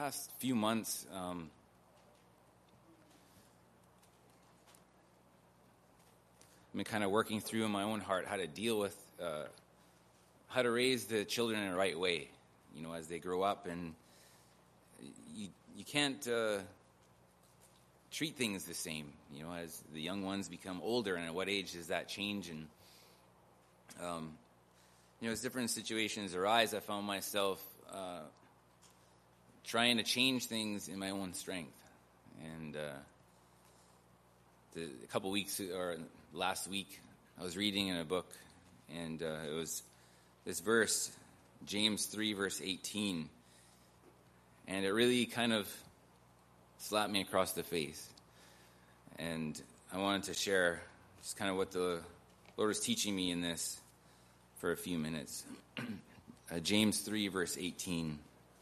past few months, I've been kind of working through in my own heart how to deal with, how to raise the children in the right way, as they grow up. And you can't treat things the same, as the young ones become older, and at what age does that change? And, as different situations arise, I found myself trying to change things in my own strength. And a couple weeks, or last week, I was reading in a book, and it was this verse, James 3, verse 18, and it really kind of slapped me across the face. And I wanted to share just kind of what the Lord was teaching me in this for a few minutes. James 3, verse 18.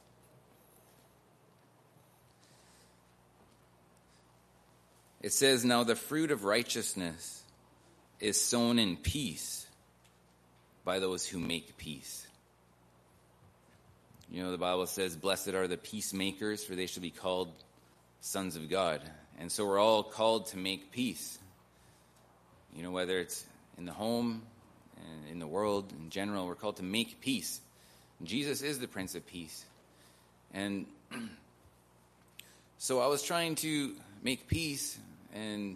It says, "Now the fruit of righteousness is sown in peace by those who make peace." The Bible says, "Blessed are the peacemakers, for they shall be called sons of God." And so we're all called to make peace. Whether it's in the home and in the world in general, we're called to make peace. And Jesus is the Prince of Peace. And so I was trying to make peace and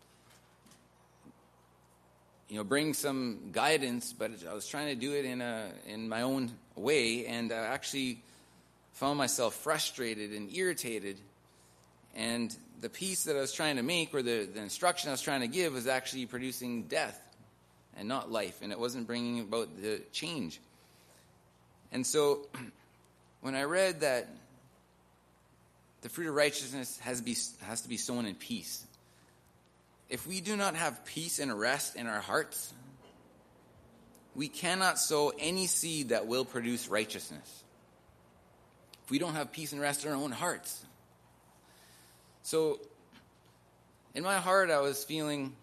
bring some guidance, but I was trying to do it in my own way, and I actually found myself frustrated and irritated. And the peace that I was trying to make, or the instruction I was trying to give, was actually producing death and not life, and it wasn't bringing about the change. And so when I read that the fruit of righteousness has to be sown in peace, if we do not have peace and rest in our hearts, we cannot sow any seed that will produce righteousness. If we don't have peace and rest in our own hearts. So, in my heart, I was feeling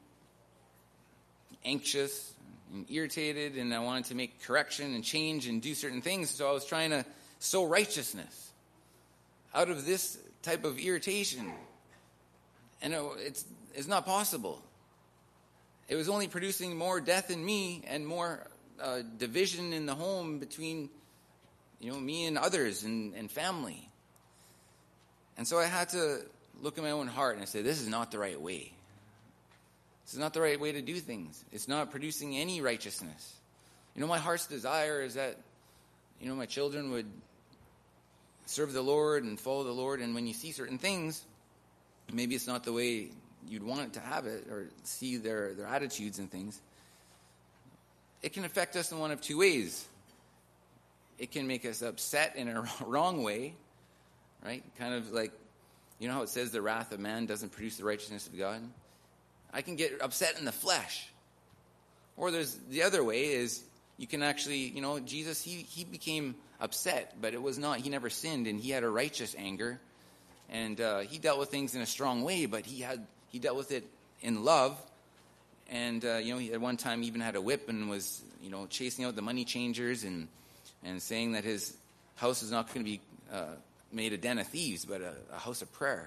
anxious and irritated, and I wanted to make correction and change and do certain things, so I was trying to sow righteousness out of this type of irritation. And it's not possible. It was only producing more death in me and more division in the home between, me and others and family. And so I had to look at my own heart and I said, this is not the right way. This is not the right way to do things. It's not producing any righteousness. My heart's desire is that, my children would serve the Lord and follow the Lord. And when you see certain things, maybe it's not the way you'd want it to have it, or see their attitudes and things. It can affect us in one of two ways. It can make us upset in a wrong way, right? Kind of like, how it says the wrath of man doesn't produce the righteousness of God? I can get upset in the flesh. Or there's the other way is you can actually, Jesus, he became upset, but it was not, he never sinned, and he had a righteous anger. And he dealt with things in a strong way, but he dealt with it in love. And, he at one time even had a whip and was, chasing out the money changers and saying that his house is not going to be made a den of thieves, but a house of prayer.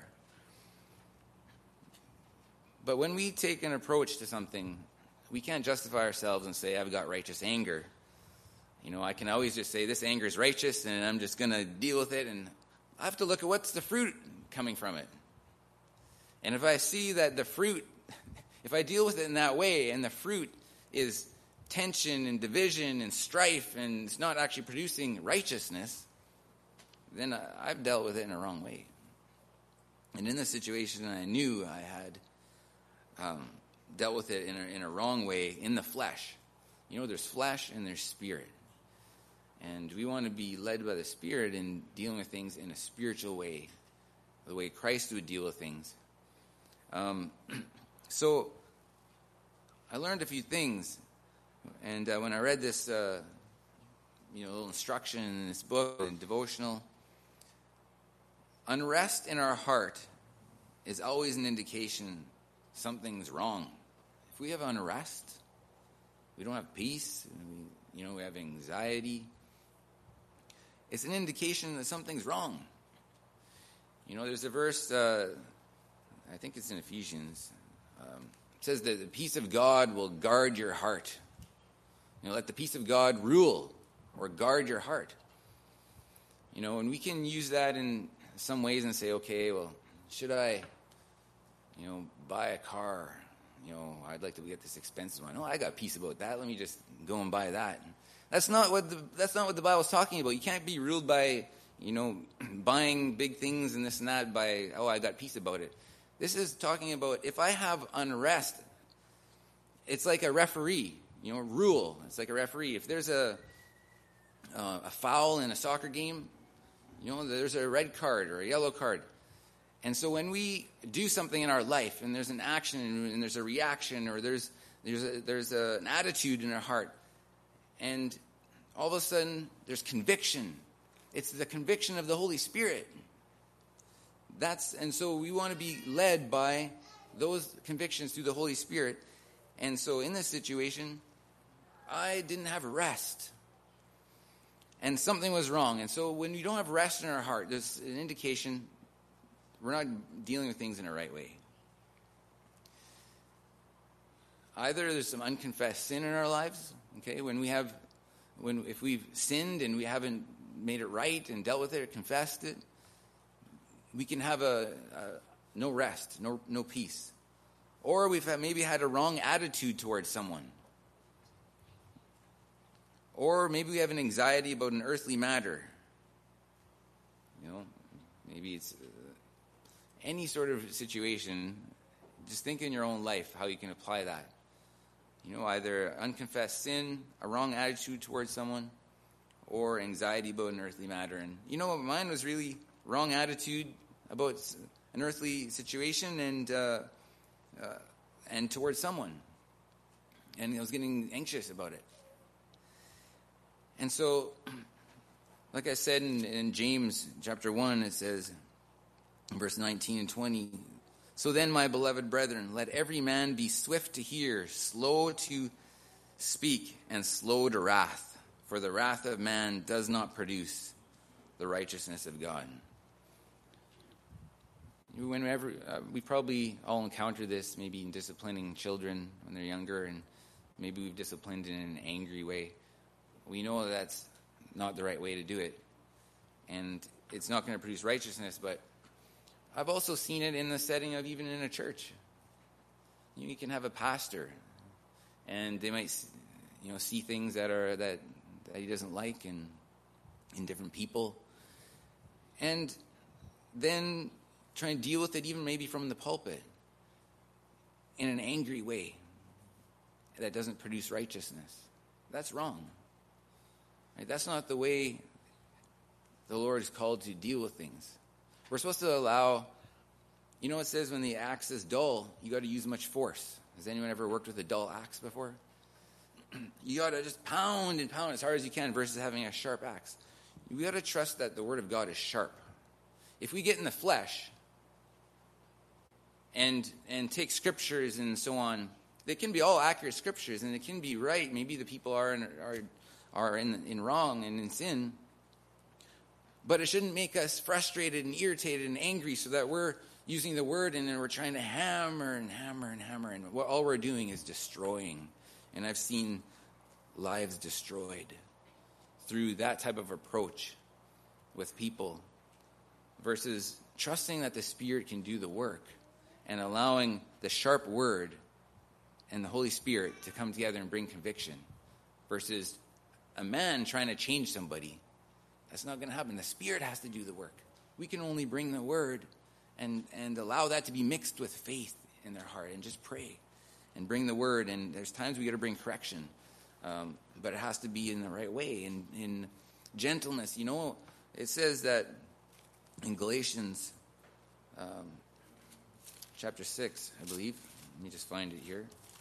But when we take an approach to something, we can't justify ourselves and say, I've got righteous anger. I can always just say, this anger is righteous, and I'm just going to deal with it, and I have to look at what's the fruit coming from it. And if I see that the fruit, if I deal with it in that way, and the fruit is tension and division and strife, and it's not actually producing righteousness, then I've dealt with it in a wrong way. And in this situation, I knew I had dealt with it in a wrong way in the flesh. There's flesh and there's spirit. And we want to be led by the Spirit in dealing with things in a spiritual way, the way Christ would deal with things. So I learned a few things. And when I read this, little instruction in this book, and devotional, unrest in our heart is always an indication something's wrong. If we have unrest, we don't have peace, we have anxiety, it's an indication that something's wrong. There's a verse, I think it's in Ephesians. It says that the peace of God will guard your heart. Let the peace of God rule or guard your heart. And we can use that in some ways and say, okay, well, should I, buy a car? I'd like to get this expensive one. Oh, I got peace about that. Let me just go and buy that. That's not what the Bible's talking about. You can't be ruled by, buying big things and this and that by, I got peace about it. This is talking about if I have unrest, it's like a referee, rule. It's like a referee. If there's a foul in a soccer game, there's a red card or a yellow card. And so when we do something in our life and there's an action and there's a reaction or there's an attitude in our heart, and all of a sudden there's conviction. It's the conviction of the Holy Spirit. And so we want to be led by those convictions through the Holy Spirit. And so in this situation, I didn't have rest. And something was wrong. And so when we don't have rest in our heart, there's an indication we're not dealing with things in the right way. Either there's some unconfessed sin in our lives, okay? If we've sinned and we haven't made it right and dealt with it or confessed it, we can have no rest, no peace. Or we've maybe had a wrong attitude towards someone. Or maybe we have an anxiety about an earthly matter. Maybe it's any sort of situation. Just think in your own life how you can apply that. Either unconfessed sin, a wrong attitude towards someone, or anxiety about an earthly matter. And mine was really wrong attitude about an earthly situation and towards someone. And I was getting anxious about it. And so, like I said in James chapter 1, it says, in verse 19 and 20, "So then, my beloved brethren, let every man be swift to hear, slow to speak, and slow to wrath. For the wrath of man does not produce the righteousness of God." Whenever we probably all encounter this, maybe in disciplining children when they're younger, and maybe we've disciplined in an angry way. We know that's not the right way to do it, and it's not going to produce righteousness. But I've also seen it in the setting of even in a church. You can have a pastor, and they might, see things that he doesn't like in different people, and then try and deal with it even maybe from the pulpit in an angry way that doesn't produce righteousness. That's wrong. Right? That's not the way the Lord is called to deal with things. We're supposed to allow, it says when the axe is dull, you got to use much force. Has anyone ever worked with a dull axe before? You got to just pound and pound as hard as you can versus having a sharp axe. We got to trust that the Word of God is sharp. If we get in the flesh and take scriptures and so on, they can be all accurate scriptures and it can be right. Maybe the people are in wrong and in sin, but it shouldn't make us frustrated and irritated and angry so that we're using the word and then we're trying to hammer and hammer and hammer, and all we're doing is destroying. And I've seen lives destroyed through that type of approach with people versus trusting that the Spirit can do the work and allowing the sharp word and the Holy Spirit to come together and bring conviction versus a man trying to change somebody. That's not going to happen. The Spirit has to do the work. We can only bring the word and allow that to be mixed with faith in their heart and just pray and bring the word. And there's times we got to bring correction, but it has to be in the right way and in gentleness. It says that in Galatians chapter 6, I believe. Let me just find it here.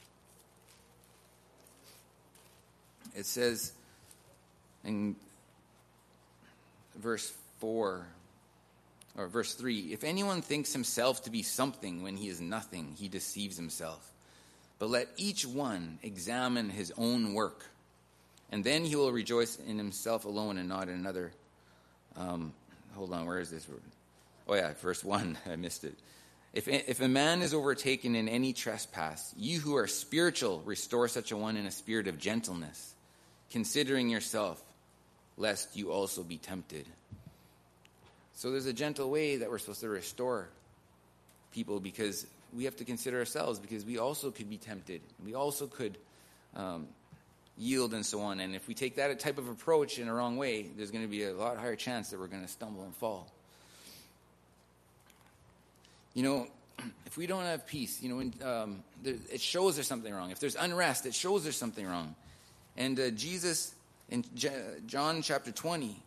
It says in verse 4 or verse 3, "If anyone thinks himself to be something when he is nothing, he deceives himself. But let each one examine his own work, and then he will rejoice in himself alone and not in another." Hold on, where is this word? Oh yeah, verse 1, I missed it. If a man is overtaken in any trespass, you who are spiritual, restore such a one in a spirit of gentleness, considering yourself, lest you also be tempted. So there's a gentle way that we're supposed to restore people, because we have to consider ourselves, because we also could be tempted. We also could yield and so on. And if we take that type of approach in a wrong way, there's going to be a lot higher chance that we're going to stumble and fall. You know, if we don't have peace, you know, it shows there's something wrong. If there's unrest, it shows there's something wrong. And Jesus, in John chapter 20,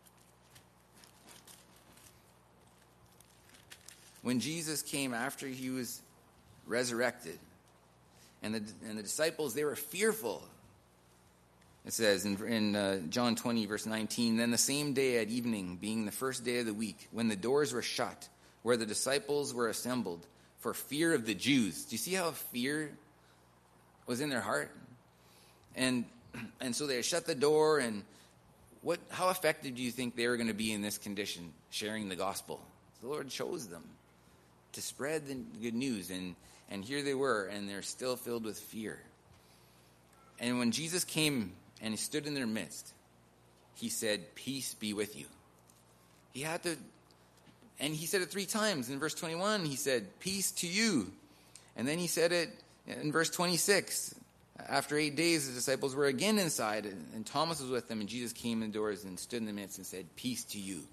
when Jesus came after he was resurrected, and the disciples, they were fearful. It says in John 20, verse 19, then the same day at evening, being the first day of the week, when the doors were shut, where the disciples were assembled, for fear of the Jews. Do you see how fear was in their heart? And so they shut the door, and how effective do you think they were going to be in this condition, sharing the gospel? The Lord chose them to spread the good news, and here they were, and they're still filled with fear. And when Jesus came and he stood in their midst, he said, peace be with you. He had to, and he said it 3 times. In verse 21, he said, peace to you. And then he said it in verse 26. After 8 days, the disciples were again inside, and Thomas was with them, and Jesus came in the doors and stood in the midst and said, peace to you.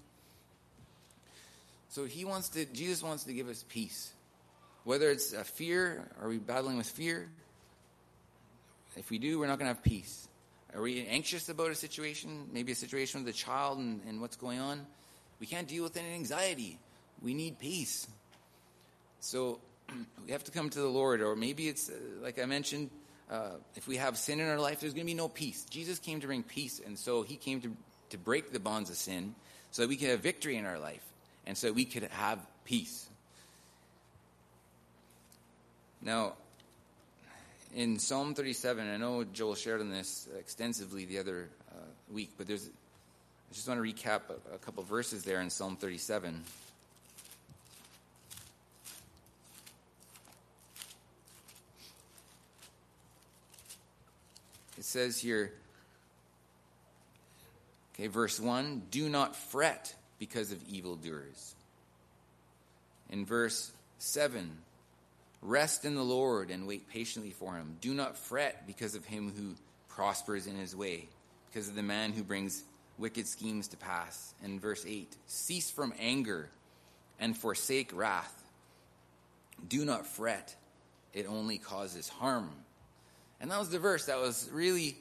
So Jesus wants to give us peace. Whether it's a fear, are we battling with fear? If we do, we're not going to have peace. Are we anxious about a situation, maybe a situation with a child and what's going on? We can't deal with any anxiety. We need peace. So we have to come to the Lord. Or maybe it's, like I mentioned, if we have sin in our life, there's going to be no peace. Jesus came to bring peace, and so he came to break the bonds of sin so that we could have victory in our life and so that we could have peace. Now, in Psalm 37, I know Joel shared on this extensively the other week, but I just want to recap a couple verses there in Psalm 37. It says here, okay, verse 1, do not fret because of evildoers. In verse 7, rest in the Lord and wait patiently for him. Do not fret because of him who prospers in his way, because of the man who brings wicked schemes to pass. And verse 8, cease from anger and forsake wrath. Do not fret, it only causes harm. And that was the verse that I was really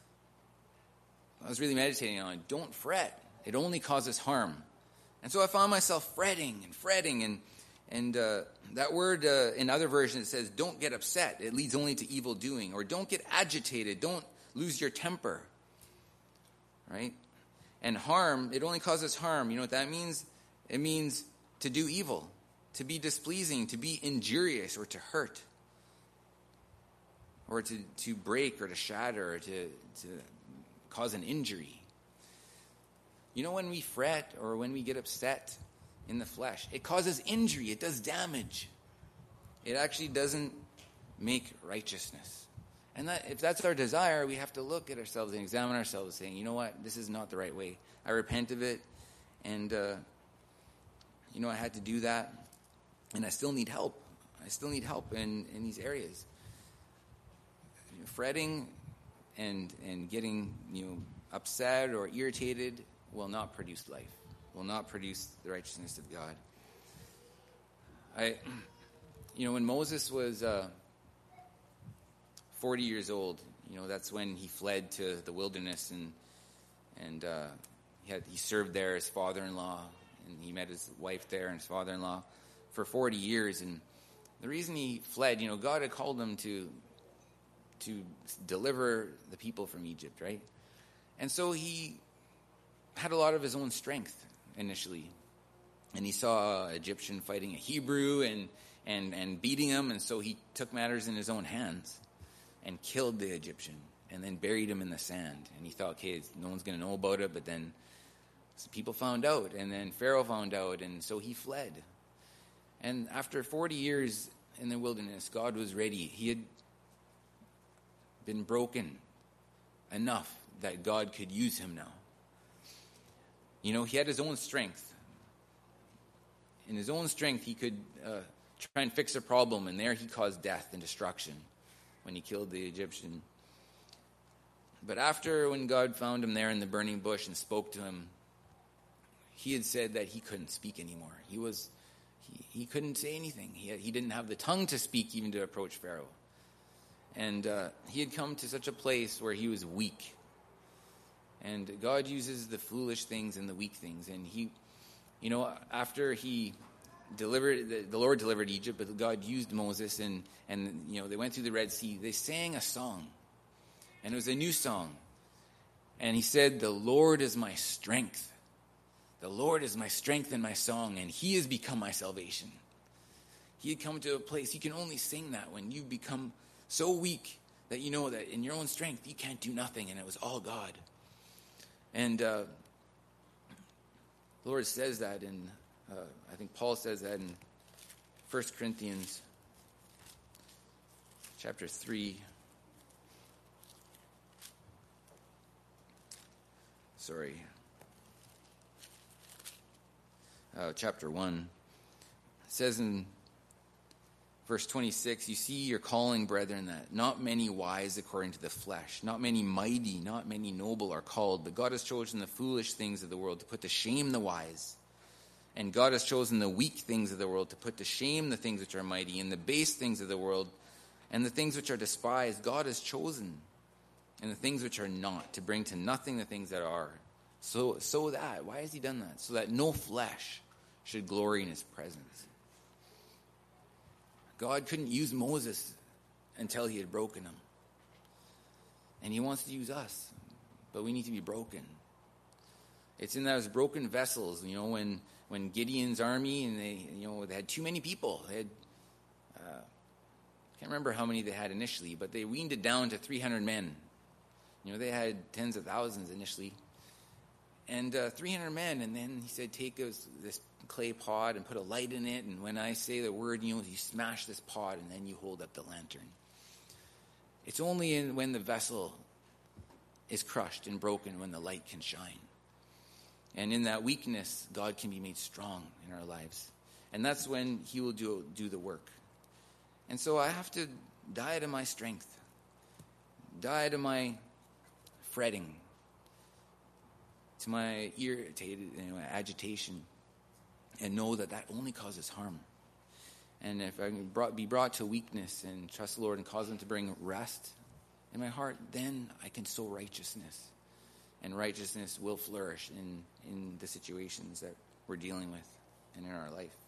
meditating on. Don't fret, it only causes harm. And so I found myself fretting, and that word in other versions it says, don't get upset. It leads only to evil doing. Or don't get agitated. Don't lose your temper. Right? And harm, it only causes harm. You know what that means? It means to do evil, to be displeasing, to be injurious, or to hurt, or to break, or to shatter, or to cause an injury. You know, when we fret or when we get upset in the flesh, it causes injury. It does damage. It actually doesn't make righteousness. And if that's our desire, we have to look at ourselves and examine ourselves, saying, you know what, this is not the right way. I repent of it, and I had to do that, and I still need help. I still need help in these areas. Fretting and getting upset or irritated will not produce life, will not produce the righteousness of God. When Moses was 40 years old, that's when he fled to the wilderness, and he served there as father-in-law, and he met his wife there and his father-in-law for 40 years. And the reason he fled, God had called him to deliver the people from Egypt, right? And so he had a lot of his own strength initially, and he saw an Egyptian fighting a Hebrew and beating him, and so he took matters in his own hands and killed the Egyptian and then buried him in the sand. And he thought, okay, no one's going to know about it, but then So people found out, and then Pharaoh found out, and so he fled. And after 40 years in the wilderness, God was ready. He had been broken enough that God could use him now. He had his own strength. In his own strength, he could try and fix a problem, and there he caused death and destruction when he killed the Egyptian. But after, when God found him there in the burning bush and spoke to him, he had said that he couldn't speak anymore. He couldn't say anything. He didn't have the tongue to speak, even to approach Pharaoh. And he had come to such a place where he was weak. And God uses the foolish things and the weak things. And after he delivered, the Lord delivered Egypt, but God used Moses, and they went through the Red Sea. They sang a song, and it was a new song. And he said, "The Lord is my strength. The Lord is my strength and my song, and he has become my salvation." He had come to a place, you can only sing that when you become so weak that you know that in your own strength you can't do nothing, and it was all God. And the Lord says that I think Paul says that in 1 Corinthians chapter 3. Chapter 1. It says in verse 26, "You see your calling, brethren, that not many wise according to the flesh, not many mighty, not many noble are called, but God has chosen the foolish things of the world to put to shame the wise. And God has chosen the weak things of the world to put to shame the things which are mighty, and the base things of the world, and the things which are despised, God has chosen, and the things which are not, to bring to nothing the things that are. So that, why has he done that? So that no flesh should glory in his presence." God couldn't use Moses until he had broken him. And he wants to use us, but we need to be broken. It's in those broken vessels, when Gideon's army, and they had too many people. They had, can't remember how many they had initially, but they weaned it down to 300 men. They had tens of thousands initially. And 300 men, and then he said, "Take this clay pot and put a light in it, and when I say the word, you smash this pot, and then you hold up the lantern." It's only when the vessel is crushed and broken when the light can shine. And in that weakness, God can be made strong in our lives. And that's when he will do the work. And so I have to die to my strength, die to my fretting, to my irritated agitation, and know that only causes harm. And if I can be brought to weakness and trust the Lord and cause him to bring rest in my heart, then I can sow righteousness. And righteousness will flourish in the situations that we're dealing with and in our life.